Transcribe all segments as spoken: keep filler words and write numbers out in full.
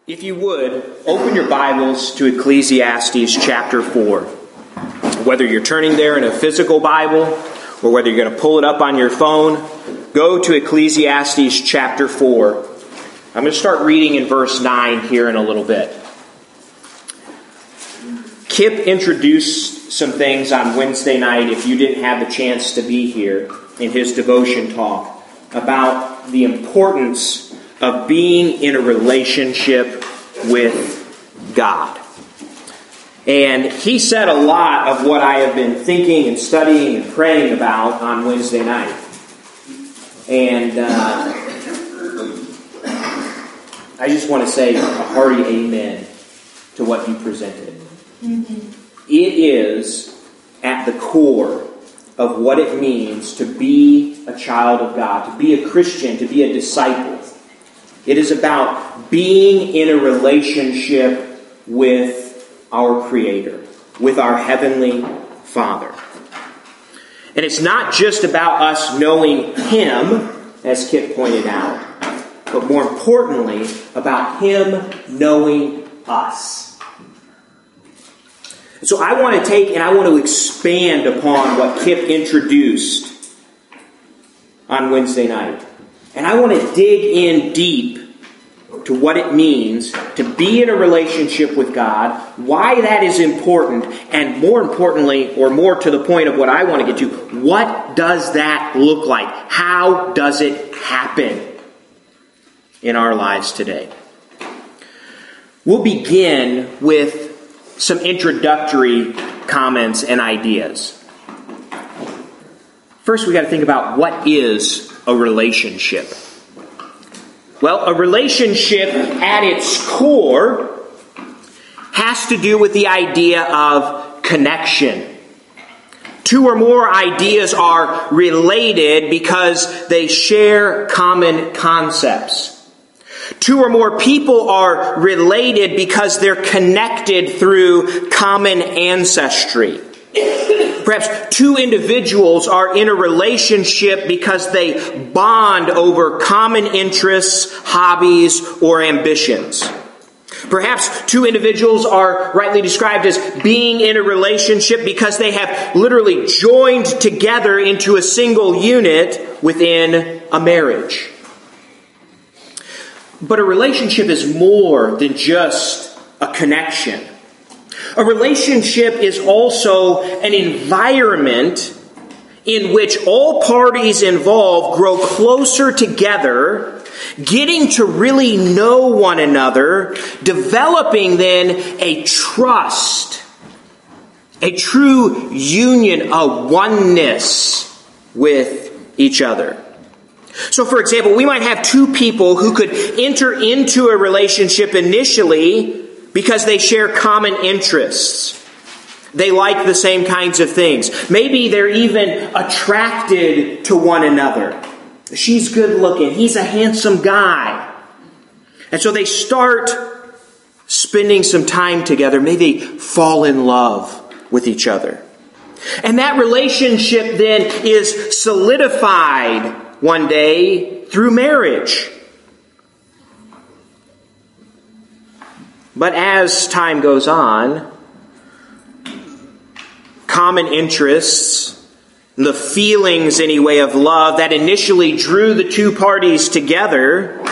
If you would, open your Bibles to Ecclesiastes chapter four. Whether you're turning there in a physical Bible or whether you're going to pull it up on your phone, go to Ecclesiastes chapter four. I'm going to start reading in verse nine here in a little bit. Kip introduced some things on Wednesday night, if you didn't have the chance to be here, in his devotion talk, about the importance of being in a relationship with God. And he said a lot of what I have been thinking and studying and praying about on Wednesday night. And uh, I just want to say a hearty amen to what you presented. Mm-hmm. It is at the core of what it means to be a child of God, to be a Christian, to be a disciple. It is about being in a relationship with our Creator, with our Heavenly Father. And it's not just about us knowing Him, as Kip pointed out, but more importantly, about Him knowing us. So I want to take and I want to expand upon what Kip introduced on Wednesday night. And I want to dig in deep to what it means to be in a relationship with God, why that is important, and more importantly, or more to the point of what I want to get to, what does that look like? How does it happen in our lives today? We'll begin with some introductory comments and ideas. First, we got to think about what is a relationship. Well, a relationship at its core has to do with the idea of connection. Two or more ideas are related because they share common concepts. Two or more people are related because they're connected through common ancestry. Perhaps two individuals are in a relationship because they bond over common interests, hobbies, or ambitions. Perhaps two individuals are rightly described as being in a relationship because they have literally joined together into a single unit within a marriage. But a relationship is more than just a connection. A relationship is also an environment in which all parties involved grow closer together, getting to really know one another, developing then a trust, a true union, a oneness with each other. So, for example, we might have two people who could enter into a relationship initially because they share common interests. They like the same kinds of things. Maybe they're even attracted to one another. She's good looking. He's a handsome guy. And so they start spending some time together. Maybe they fall in love with each other. And that relationship then is solidified one day through marriage. But as time goes on, common interests, the feelings anyway of love that initially drew the two parties together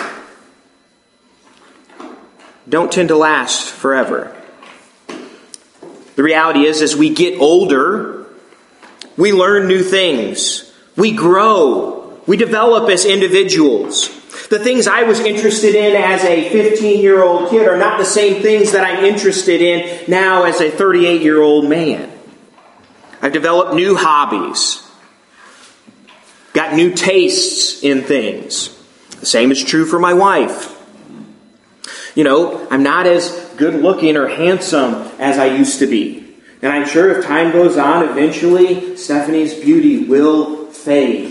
don't tend to last forever. The reality is, as we get older, we learn new things. We grow. We develop as individuals. The things I was interested in as a fifteen-year-old kid are not the same things that I'm interested in now as a thirty-eight-year-old man. I've developed new hobbies. Got new tastes in things. The same is true for my wife. You know, I'm not as good-looking or handsome as I used to be. And I'm sure if time goes on, eventually Stephanie's beauty will fade.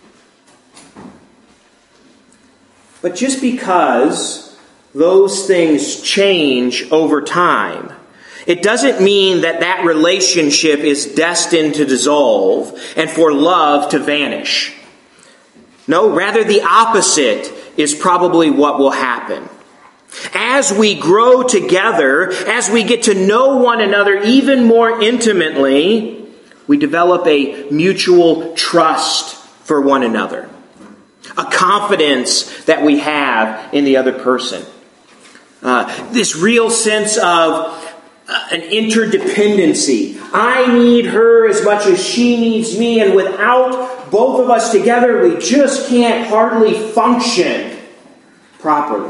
But just because those things change over time, it doesn't mean that that relationship is destined to dissolve and for love to vanish. No, rather the opposite is probably what will happen. As we grow together, as we get to know one another even more intimately, we develop a mutual trust for one another. A confidence that we have in the other person. Uh, this real sense of uh, an interdependency. I need her as much as she needs me, and without both of us together, we just can't hardly function properly.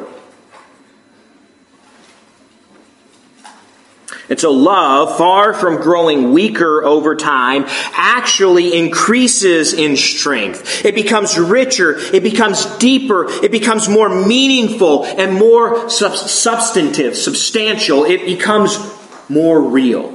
And so love, far from growing weaker over time, actually increases in strength. It becomes richer, it becomes deeper, it becomes more meaningful and more sub- substantive, substantial. It becomes more real.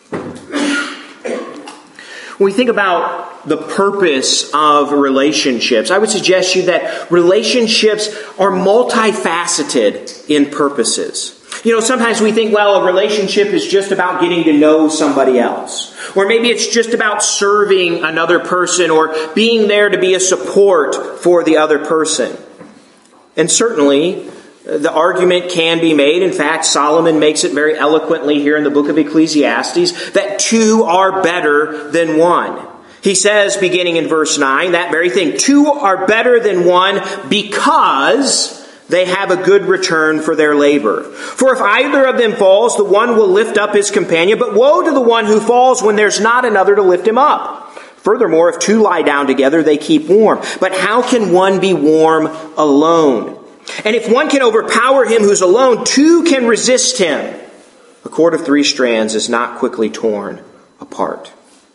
When we think about the purpose of relationships, I would suggest to you that relationships are multifaceted in purposes. You know, sometimes we think, well, a relationship is just about getting to know somebody else. Or maybe it's just about serving another person or being there to be a support for the other person. And certainly, the argument can be made. In fact, Solomon makes it very eloquently here in the book of Ecclesiastes that two are better than one. He says, beginning in verse nine, that very thing, two are better than one because they have a good return for their labor. For if either of them falls, the one will lift up his companion, but woe to the one who falls when there's not another to lift him up. Furthermore, if two lie down together, they keep warm. But how can one be warm alone? And if one can overpower him who's alone, two can resist him. A cord of three strands is not quickly torn apart.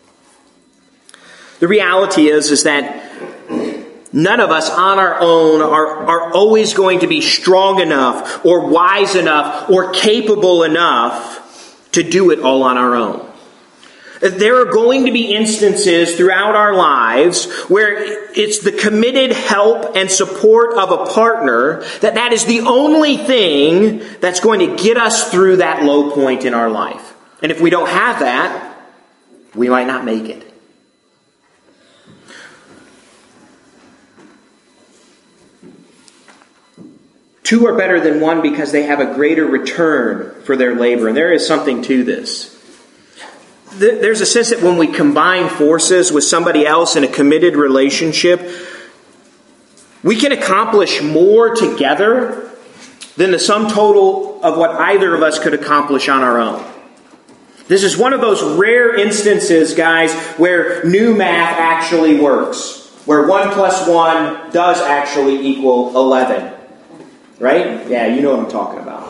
The reality is, is that none of us on our own are, are always going to be strong enough or wise enough or capable enough to do it all on our own. There are going to be instances throughout our lives where it's the committed help and support of a partner that that is the only thing that's going to get us through that low point in our life. And if we don't have that, we might not make it. Two are better than one because they have a greater return for their labor. And there is something to this. There's a sense that when we combine forces with somebody else in a committed relationship, we can accomplish more together than the sum total of what either of us could accomplish on our own. This is one of those rare instances, guys, where new math actually works. Where one plus one does actually equal eleven. Right? Yeah, you know what I'm talking about.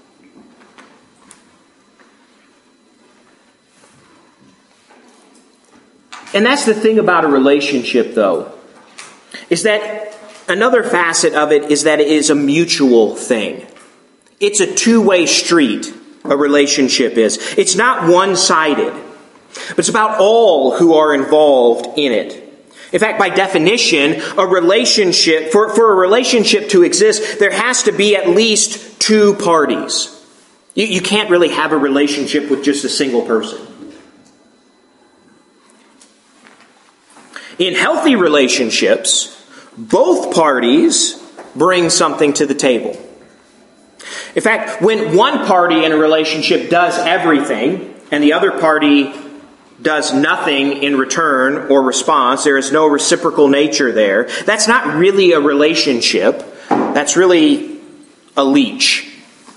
And that's the thing about a relationship, though, is that another facet of it is that it is a mutual thing. It's a two-way street, a relationship is. It's not one-sided, but it's about all who are involved in it. In fact, by definition, a relationship, for, for a relationship to exist, there has to be at least two parties. You, you can't really have a relationship with just a single person. In healthy relationships, both parties bring something to the table. In fact, when one party in a relationship does everything and the other party does nothing in return or response, there is no reciprocal nature there, that's not really a relationship. That's really a leech.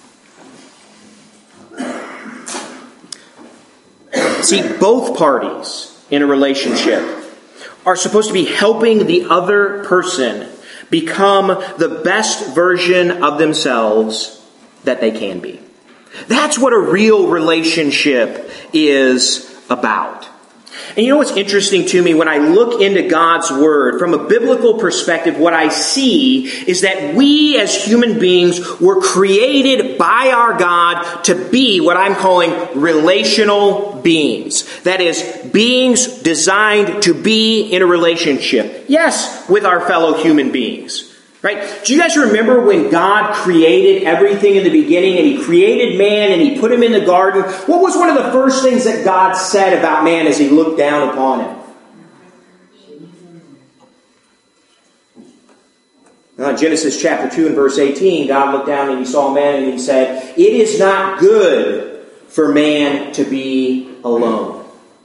See, both parties in a relationship are supposed to be helping the other person become the best version of themselves that they can be. That's what a real relationship is about. And you know what's interesting to me when I look into God's Word from a biblical perspective, what I see is that we as human beings were created by our God to be what I'm calling relational beings. That is, beings designed to be in a relationship. Yes, with our fellow human beings. Right? Do you guys remember when God created everything in the beginning and He created man and He put him in the garden? What was one of the first things that God said about man as He looked down upon him? Now, in Genesis chapter two and verse eighteen, God looked down and he saw man and he said, "It is not good for man to be alone.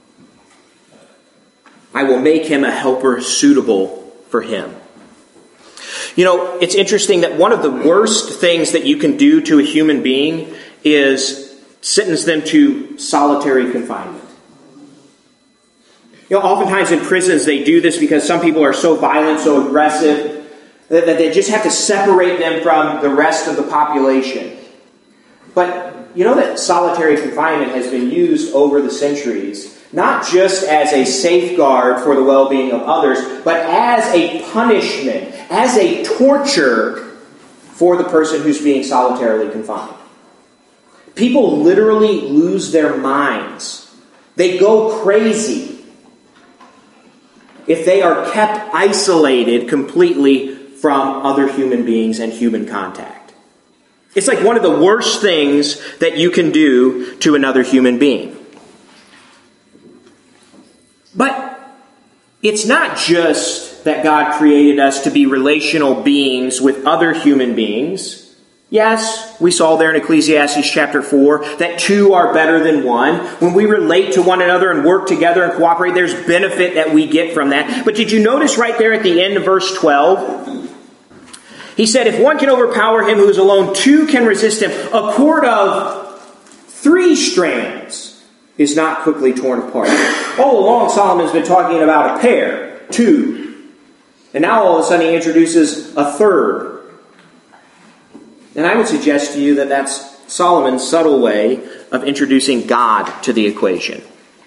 I will make him a helper suitable for him." You know, it's interesting that one of the worst things that you can do to a human being is sentence them to solitary confinement. You know, oftentimes in prisons they do this because some people are so violent, so aggressive, that they just have to separate them from the rest of the population. But you know that solitary confinement has been used over the centuries, not just as a safeguard for the well-being of others, but as a punishment, as a torture for the person who's being solitarily confined. People literally lose their minds. They go crazy if they are kept isolated completely from other human beings and human contact. It's like one of the worst things that you can do to another human being. But it's not just that God created us to be relational beings with other human beings. Yes, we saw there in Ecclesiastes chapter four that two are better than one. When we relate to one another and work together and cooperate, there's benefit that we get from that. But did you notice right there at the end of verse twelve? He said, if one can overpower him who is alone, two can resist him. A cord of three strands is not quickly torn apart. All along, Solomon's been talking about a pair, two. And now all of a sudden he introduces a third. And I would suggest to you that that's Solomon's subtle way of introducing God to the equation.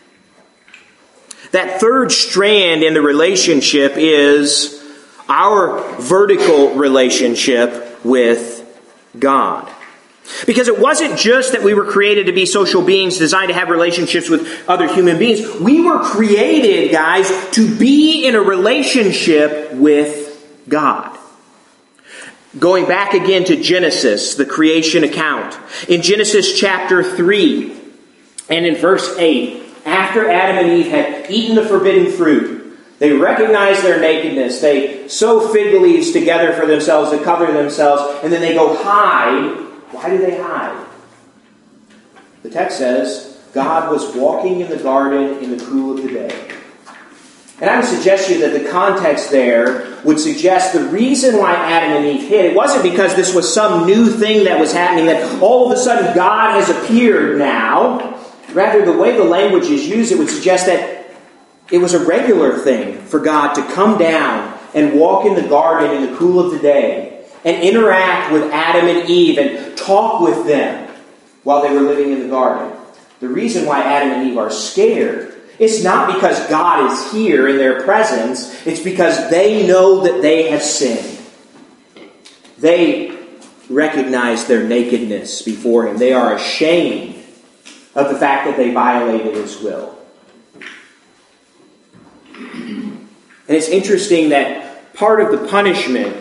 That third strand in the relationship is our vertical relationship with God. Because it wasn't just that we were created to be social beings designed to have relationships with other human beings. We were created, guys, to be in a relationship with God. Going back again to Genesis, the creation account. In Genesis chapter three and in verse eight, after Adam and Eve had eaten the forbidden fruit, they recognized their nakedness. They sew fig leaves together for themselves to cover themselves, and then they go hide. Why do they hide? The text says, God was walking in the garden in the cool of the day. And I would suggest to you that the context there would suggest the reason why Adam and Eve hid, it wasn't because this was some new thing that was happening, that all of a sudden God has appeared now. Rather, the way the language is used, it would suggest that it was a regular thing for God to come down and walk in the garden in the cool of the day and interact with Adam and Eve and talk with them while they were living in the garden. The reason why Adam and Eve are scared, it's not because God is here in their presence. It's because they know that they have sinned. They recognize their nakedness before Him. They are ashamed of the fact that they violated His will. And it's interesting that part of the punishment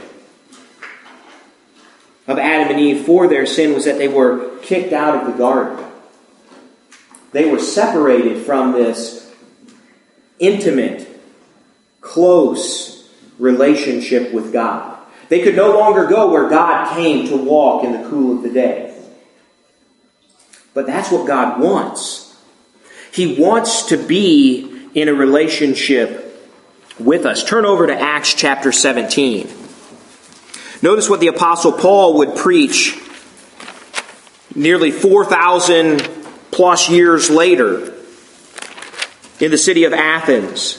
of Adam and Eve for their sin was that they were kicked out of the garden. They were separated from this intimate, close relationship with God. They could no longer go where God came to walk in the cool of the day. But that's what God wants. He wants to be in a relationship with us. Turn over to Acts chapter seventeen. Notice what the Apostle Paul would preach nearly four thousand plus years later in the city of Athens.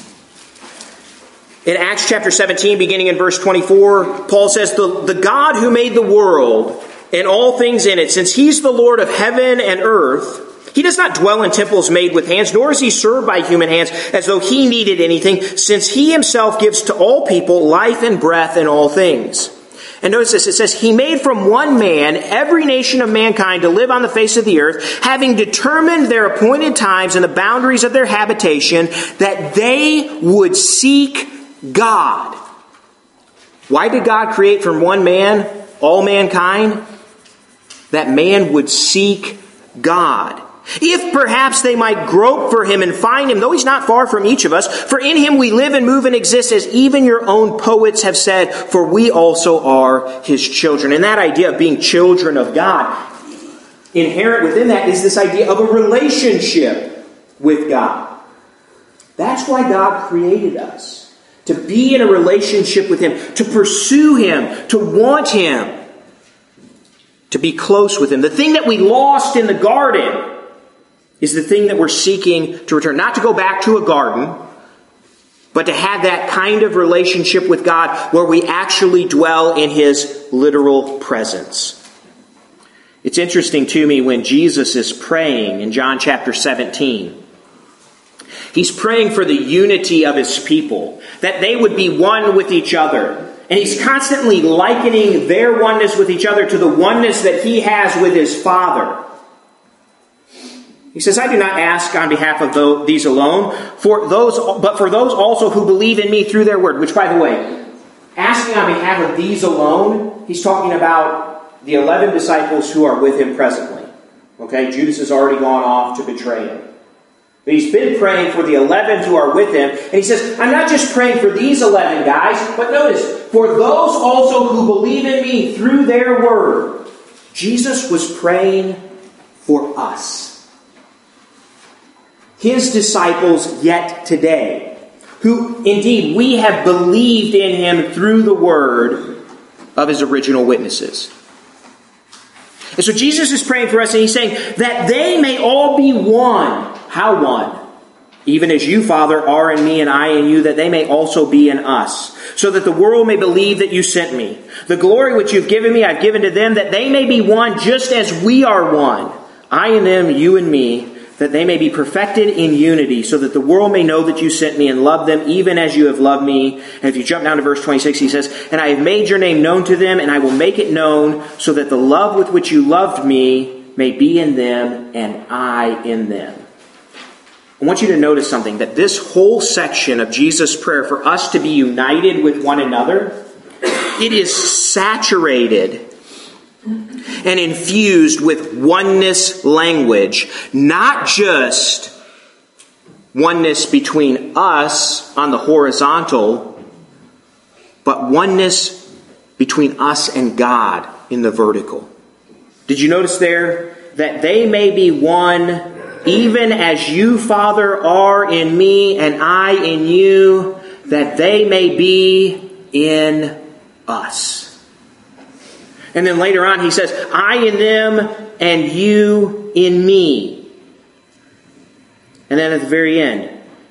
In Acts chapter seventeen, beginning in verse twenty-four, Paul says, the, the God who made the world and all things in it, since He's the Lord of heaven and earth, He does not dwell in temples made with hands, nor is He served by human hands as though He needed anything, since He Himself gives to all people life and breath in all things. And notice this, it says, He made from one man every nation of mankind to live on the face of the earth, having determined their appointed times and the boundaries of their habitation, that they would seek God. Why did God create from one man all mankind? That man would seek God. If perhaps they might grope for him and find him, though he's not far from each of us, for in him we live and move and exist, as even your own poets have said, for we also are his children. And that idea of being children of God, inherent within that is this idea of a relationship with God. That's why God created us. To be in a relationship with him, to pursue him, to want him, to be close with him. The thing that we lost in the garden is the thing that we're seeking to return. Not to go back to a garden, but to have that kind of relationship with God where we actually dwell in his literal presence. It's interesting to me when Jesus is praying in John chapter seventeen. He's praying for the unity of his people, that they would be one with each other. And he's constantly likening their oneness with each other to the oneness that he has with his Father. He says, I do not ask on behalf of these alone, for those, but for those also who believe in me through their word. Which, by the way, asking on behalf of these alone, he's talking about the eleven disciples who are with him presently. Okay, Judas has already gone off to betray him. But he's been praying for the eleven who are with him. And he says, I'm not just praying for these eleven guys, but notice, for those also who believe in me through their word. Jesus was praying for us. His disciples yet today, who indeed we have believed in him through the word of his original witnesses. And so Jesus is praying for us, and he's saying that they may all be one. How one? Even as you, Father, are in me and I in you, that they may also be in us, so that the world may believe that you sent me. The glory which you've given me, I've given to them, that they may be one just as we are one. I and them, you and me, that they may be perfected in unity, so that the world may know that you sent me and loved them even as you have loved me. And if you jump down to verse twenty-six, he says, and I have made your name known to them, and I will make it known, so that the love with which you loved me may be in them, and I in them. I want you to notice something, that this whole section of Jesus' prayer for us to be united with one another, it is saturated and infused with oneness language, not just oneness between us on the horizontal, but oneness between us and God in the vertical. Did you notice there that they may be one even as you, Father, are in me and I in you, that they may be in us? And then later on he says, I in them and you in me. And then at the very end,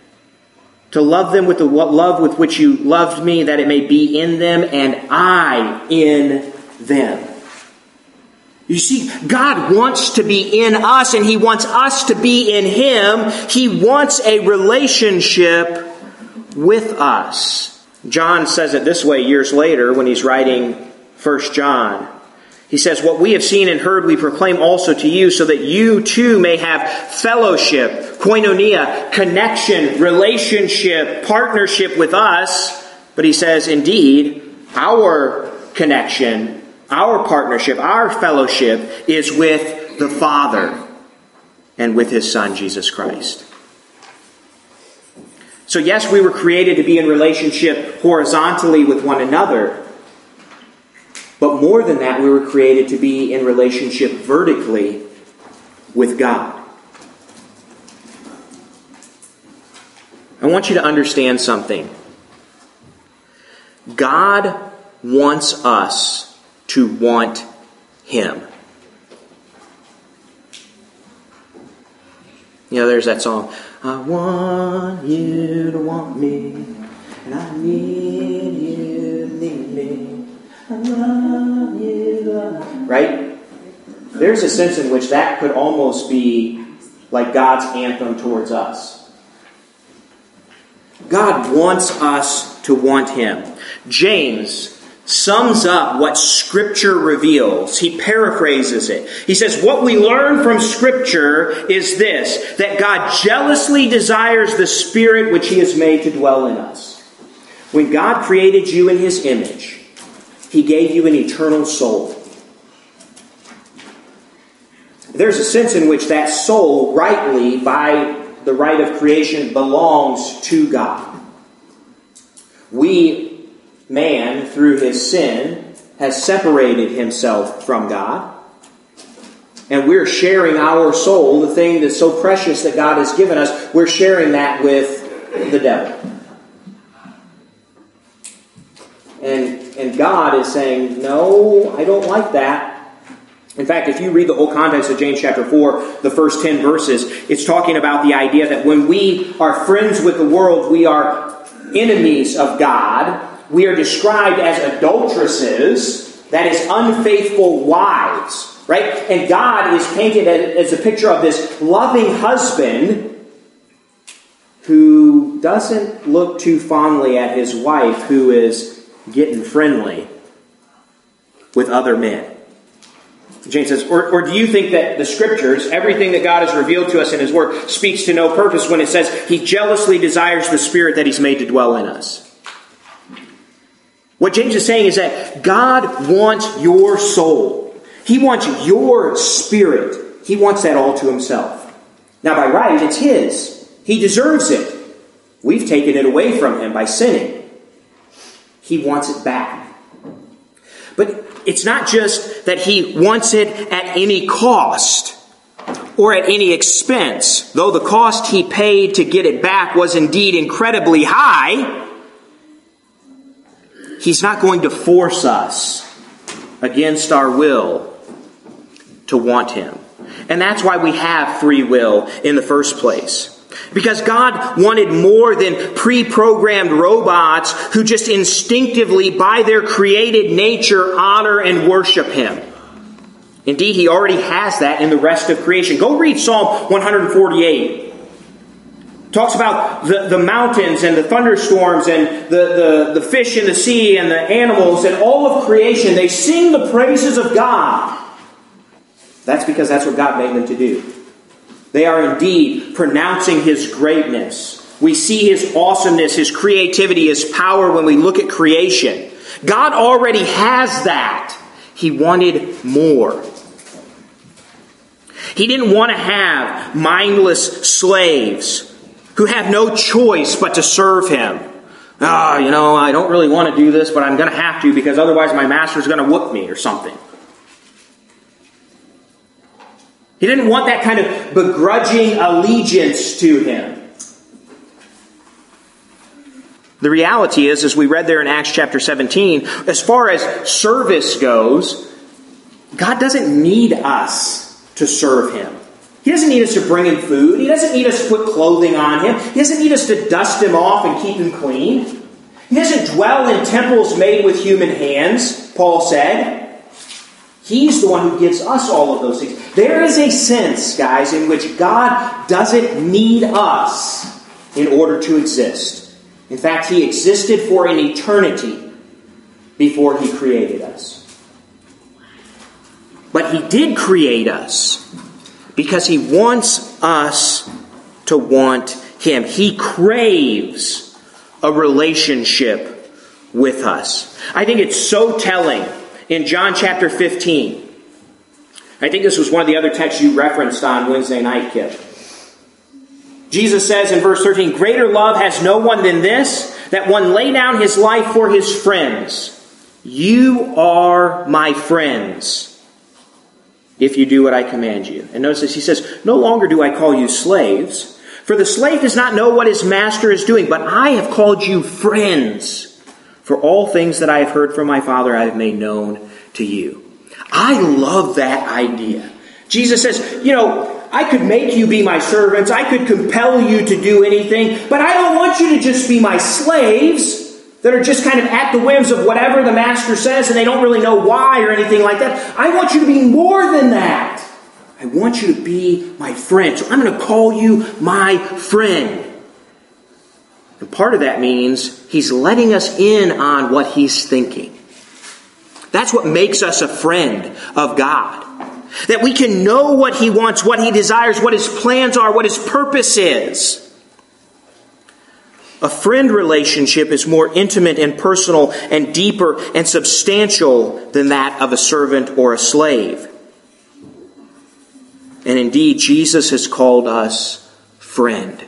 to love them with the love with which you loved me, that it may be in them and I in them. You see, God wants to be in us, and he wants us to be in him. He wants a relationship with us. John says it this way years later when he's writing First John. He says, what we have seen and heard we proclaim also to you, so that you too may have fellowship, koinonia, connection, relationship, partnership with us. But he says, indeed, our connection, our partnership, our fellowship is with the Father and with his Son, Jesus Christ. So yes, we were created to be in relationship horizontally with one another. But more than that, we were created to be in relationship vertically with God. I want you to understand something. God wants us to want him. You know, there's that song, I want you to want me, and I need you to need me. I love you, love. Right? There's a sense in which that could almost be like God's anthem towards us. God wants us to want him. James sums up what Scripture reveals. He paraphrases it. He says, what we learn from Scripture is this, that God jealously desires the Spirit which he has made to dwell in us. When God created you in his image, he gave you an eternal soul. There's a sense in which that soul, rightly, by the right of creation, belongs to God. We, man, through his sin, has separated himself from God. And we're sharing our soul, the thing that's so precious that God has given us, we're sharing that with the devil. And, and God is saying, no, I don't like that. In fact, if you read the whole context of James chapter four, the first ten verses, it's talking about the idea that when we are friends with the world, we are enemies of God. We are described as adulteresses, that is, unfaithful wives, right? And God is painted as a picture of this loving husband who doesn't look too fondly at his wife who is getting friendly with other men. James says, or, or do you think that the Scriptures, everything that God has revealed to us in His Word, speaks to no purpose when it says He jealously desires the Spirit that He's made to dwell in us? What James is saying is that God wants your soul. He wants your spirit. He wants that all to Himself. Now, by right, it's His. He deserves it. We've taken it away from Him by sinning. He wants it back. But it's not just that He wants it at any cost or at any expense. Though the cost He paid to get it back was indeed incredibly high, He's not going to force us against our will to want Him. And that's why we have free will in the first place. Because God wanted more than pre-programmed robots who just instinctively, by their created nature, honor and worship Him. Indeed, He already has that in the rest of creation. Go read Psalm one forty-eight. It talks about the, the mountains and the thunderstorms and the, the, the fish in the sea and the animals and all of creation. They sing the praises of God. That's because that's what God made them to do. They are indeed pronouncing His greatness. We see His awesomeness, His creativity, His power when we look at creation. God already has that. He wanted more. He didn't want to have mindless slaves who have no choice but to serve Him. Ah, oh, you know, I don't really want to do this, but I'm going to have to because otherwise my master's going to whoop me or something. He didn't want that kind of begrudging allegiance to Him. The reality is, as we read there in Acts chapter seventeen, as far as service goes, God doesn't need us to serve Him. He doesn't need us to bring Him food. He doesn't need us to put clothing on Him. He doesn't need us to dust Him off and keep Him clean. He doesn't dwell in temples made with human hands, Paul said. He's the one who gives us all of those things. There is a sense, guys, in which God doesn't need us in order to exist. In fact, He existed for an eternity before He created us. But He did create us because He wants us to want Him. He craves a relationship with us. I think it's so telling. In John chapter fifteen, I think this was one of the other texts you referenced on Wednesday night, Kip. Jesus says in verse thirteen, "Greater love has no one than this, that one lay down his life for his friends. You are my friends, if you do what I command you." And notice this, He says, "No longer do I call you slaves, for the slave does not know what his master is doing, but I have called you friends. For all things that I have heard from my Father I have made known to you." I love that idea. Jesus says, you know, I could make you be my servants. I could compel you to do anything. But I don't want you to just be my slaves that are just kind of at the whims of whatever the master says and they don't really know why or anything like that. I want you to be more than that. I want you to be my friend. So I'm going to call you my friend. And part of that means He's letting us in on what He's thinking. That's what makes us a friend of God. That we can know what He wants, what He desires, what His plans are, what His purpose is. A friend relationship is more intimate and personal and deeper and substantial than that of a servant or a slave. And indeed, Jesus has called us friend.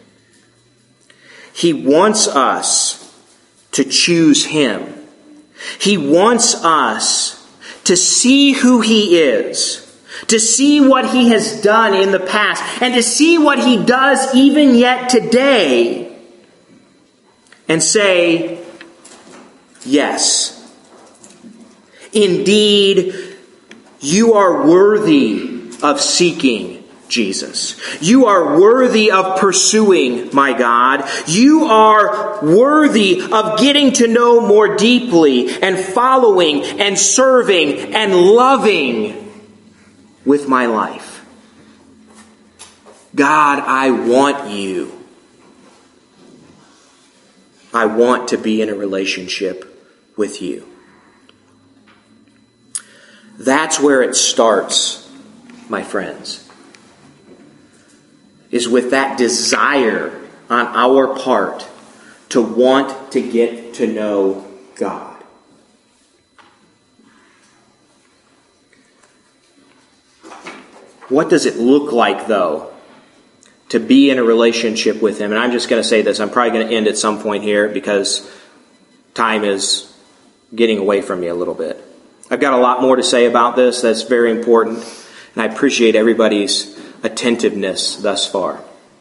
He wants us to choose Him. He wants us to see who He is, to see what He has done in the past, and to see what He does even yet today, and say, yes, indeed, you are worthy of seeking Jesus. You are worthy of pursuing my God. You are worthy of getting to know more deeply and following and serving and loving with my life. God, I want you. I want to be in a relationship with you. That's where it starts, my friends. Is with that desire on our part to want to get to know God. What does it look like, though, to be in a relationship with Him? And I'm just going to say this. I'm probably going to end at some point here because time is getting away from me a little bit. I've got a lot more to say about this that's very important, and I appreciate everybody's attentiveness thus far.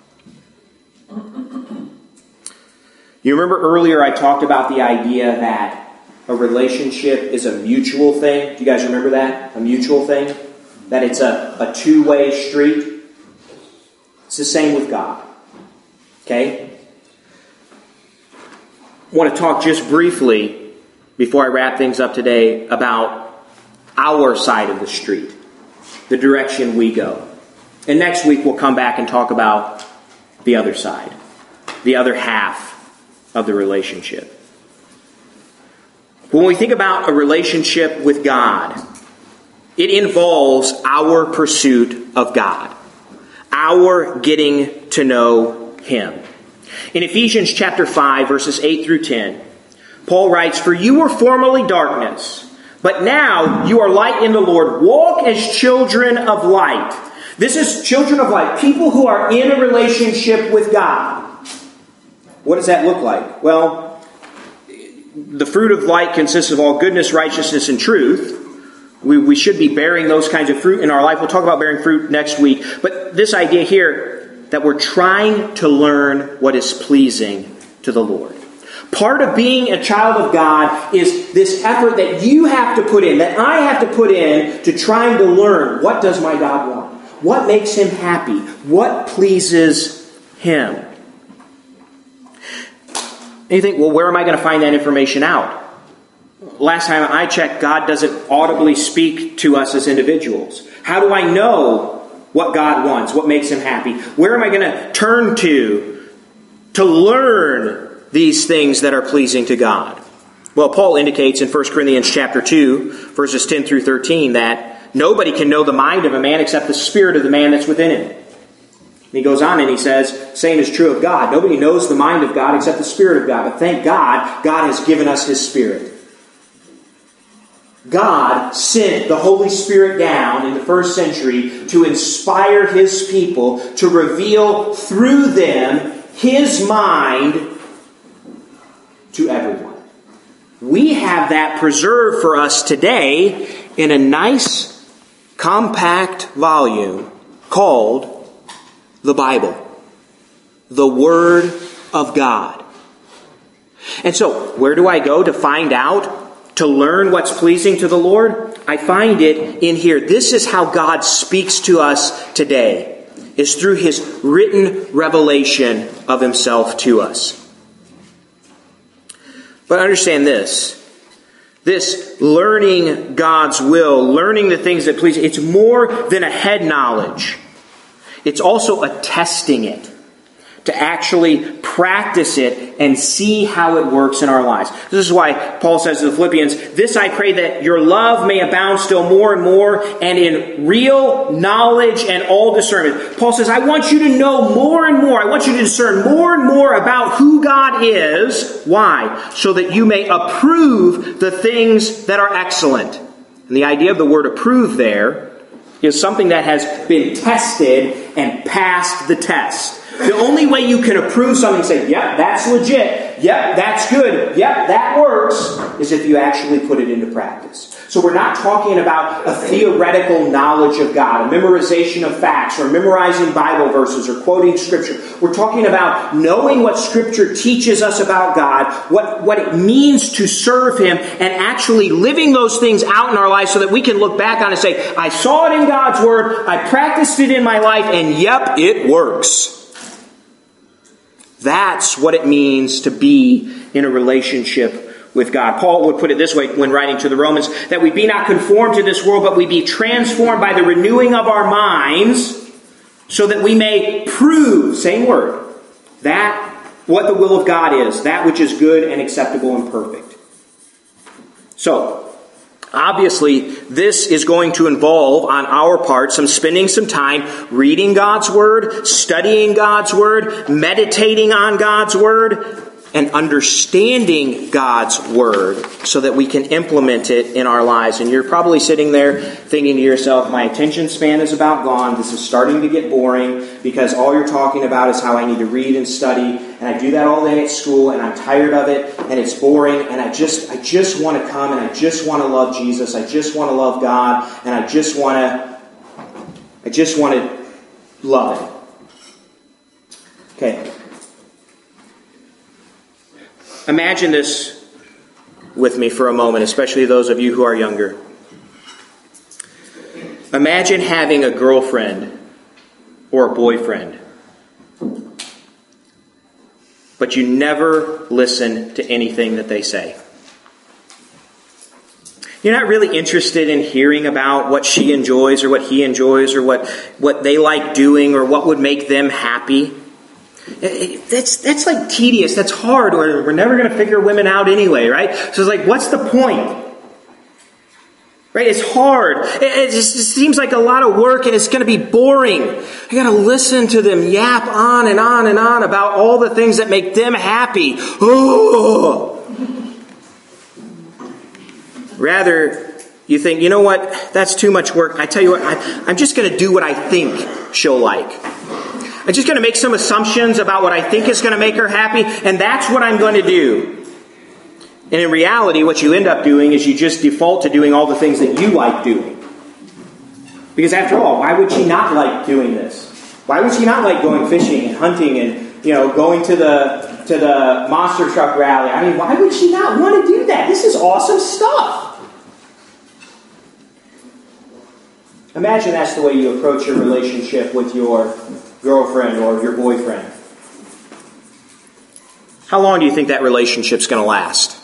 You remember earlier I talked about the idea that a relationship is a mutual thing. Do you guys remember that? A mutual thing? That it's a, a two-way street? It's the same with God. Okay? I want to talk just briefly, before I wrap things up today, about our side of the street. The direction we go. And next week we'll come back and talk about the other side. The other half of the relationship. When we think about a relationship with God, it involves our pursuit of God. Our getting to know Him. In Ephesians chapter five, verses eight through ten, Paul writes, "For you were formerly darkness, but now you are light in the Lord. Walk as children of light." This is children of light, people who are in a relationship with God. What does that look like? Well, the fruit of light consists of all goodness, righteousness, and truth. We, we should be bearing those kinds of fruit in our life. We'll talk about bearing fruit next week. But this idea here, that we're trying to learn what is pleasing to the Lord. Part of being a child of God is this effort that you have to put in, that I have to put in to trying to learn, what does my God want? What makes Him happy? What pleases Him? And you think, well, where am I going to find that information out? Last time I checked, God doesn't audibly speak to us as individuals. How do I know what God wants? What makes Him happy? Where am I going to turn to to learn these things that are pleasing to God? Well, Paul indicates in First Corinthians chapter two, verses ten through thirteen, that nobody can know the mind of a man except the spirit of the man that's within him. And he goes on and he says, same is true of God. Nobody knows the mind of God except the Spirit of God. But thank God, God has given us His Spirit. God sent the Holy Spirit down in the first century to inspire His people, to reveal through them His mind to everyone. We have that preserved for us today in a nice, compact volume called the Bible, the Word of God. And so, where do I go to find out, to learn what's pleasing to the Lord? I find it in here. This is how God speaks to us today, is through His written revelation of Himself to us. But understand this. This learning God's will, learning the things that please, it's more than a head knowledge. It's also a testing it. To actually practice it and see how it works in our lives. This is why Paul says to the Philippians, "This I pray that your love may abound still more and more, and in real knowledge and all discernment." Paul says, I want you to know more and more. I want you to discern more and more about who God is. Why? So that you may approve the things that are excellent. And the idea of the word approve there is something that has been tested and passed the test. The only way you can approve something and say, yep, that's legit, yep, that's good, yep, that works, is if you actually put it into practice. So we're not talking about a theoretical knowledge of God, a memorization of facts, or memorizing Bible verses, or quoting Scripture. We're talking about knowing what Scripture teaches us about God, what, what it means to serve Him, and actually living those things out in our lives so that we can look back on it and say, I saw it in God's Word, I practiced it in my life, and yep, it works. That's what it means to be in a relationship with God. Paul would put it this way when writing to the Romans, that we be not conformed to this world, but we be transformed by the renewing of our minds, so that we may prove, same word, that what the will of God is, that which is good and acceptable and perfect. So, obviously, this is going to involve, on our part, some spending some time reading God's Word, studying God's Word, meditating on God's Word, and understanding God's Word so that we can implement it in our lives. And you're probably sitting there thinking to yourself, my attention span is about gone. This is starting to get boring because all you're talking about is how I need to read and study. And I do that all day at school and I'm tired of it and it's boring. And I just, I just want to come and I just want to love Jesus. I just want to love God. And I just want to, I just want to love Him. Okay. Imagine this with me for a moment, especially those of you who are younger. Imagine having a girlfriend or a boyfriend, but you never listen to anything that they say. You're not really interested in hearing about what she enjoys or what he enjoys or what, what they like doing or what would make them happy. That's that's like tedious. That's hard. We're, we're never going to figure women out anyway, right? So it's like, what's the point? Right? It's hard. It, it just it seems like a lot of work and it's going to be boring. I got to listen to them yap on and on and on about all the things that make them happy. Oh. Rather, you think, you know what? That's too much work. I tell you what, I, I'm just going to do what I think she'll like. I'm just going to make some assumptions about what I think is going to make her happy, and that's what I'm going to do. And in reality, what you end up doing is you just default to doing all the things that you like doing. Because after all, why would she not like doing this? Why would she not like going fishing and hunting and, you know, going to the to the monster truck rally? I mean, why would she not want to do that? This is awesome stuff. Imagine that's the way you approach your relationship with your girlfriend or your boyfriend. How long do you think that relationship's going to last?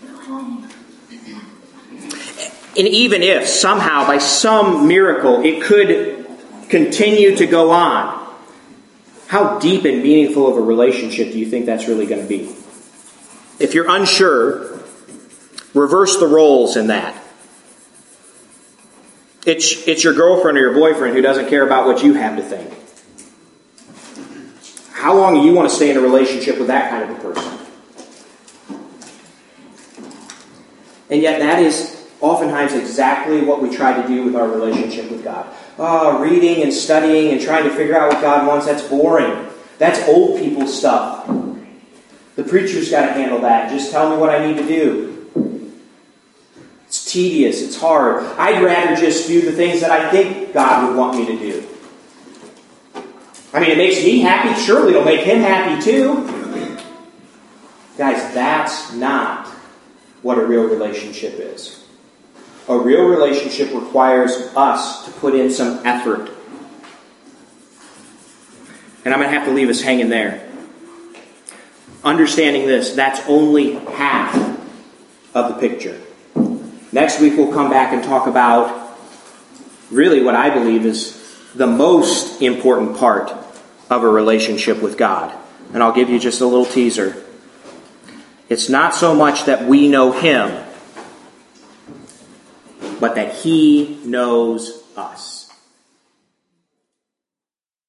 And even if somehow, by some miracle, it could continue to go on, how deep and meaningful of a relationship do you think that's really going to be? If you're unsure, reverse the roles in that. It's, it's your girlfriend or your boyfriend who doesn't care about what you have to think. How long do you want to stay in a relationship with that kind of a person? And yet that is oftentimes exactly what we try to do with our relationship with God. Oh, reading and studying and trying to figure out what God wants, that's boring. That's old people stuff. The preacher's got to handle that. Just tell me what I need to do. It's tedious. It's hard. I'd rather just do the things that I think God would want me to do. I mean, it makes me happy. Surely it'll make Him happy too. Guys, that's not what a real relationship is. A real relationship requires us to put in some effort. And I'm going to have to leave us hanging there. Understanding this, that's only half of the picture. Next week we'll come back and talk about really what I believe is the most important part of a relationship with God. And I'll give you just a little teaser. It's not so much that we know Him, but that He knows us.